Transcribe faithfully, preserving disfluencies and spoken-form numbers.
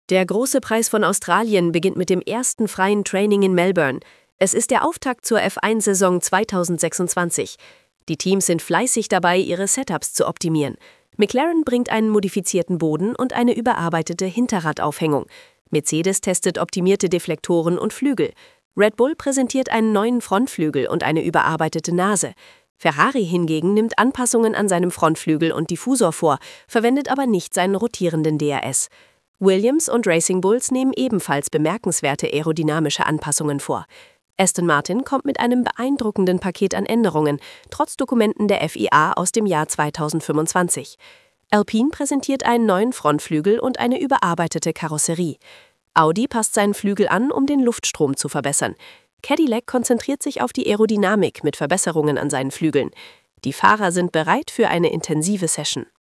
Der große Preis von Australien beginnt mit dem ersten freien Training in Melbourne. Es ist der Auftakt zur F eins Saison zweitausendsechsundzwanzig. Die Teams sind fleißig dabei, ihre Setups zu optimieren. McLaren bringt einen modifizierten Boden und eine überarbeitete Hinterradaufhängung. Mercedes testet optimierte Deflektoren und Flügel. Red Bull präsentiert einen neuen Frontflügel und eine überarbeitete Nase. Ferrari hingegen nimmt Anpassungen an seinem Frontflügel und Diffusor vor, verwendet aber nicht seinen rotierenden D R S. Williams und Racing Bulls nehmen ebenfalls bemerkenswerte aerodynamische Anpassungen vor. Aston Martin kommt mit einem beeindruckenden Paket an Änderungen, trotz Dokumenten der F I A aus dem Jahr zweitausendfünfundzwanzig. Alpine präsentiert einen neuen Frontflügel und eine überarbeitete Karosserie. Audi passt seinen Flügel an, um den Luftstrom zu verbessern. Cadillac konzentriert sich auf die Aerodynamik mit Verbesserungen an seinen Flügeln. Die Fahrer sind bereit für eine intensive Session.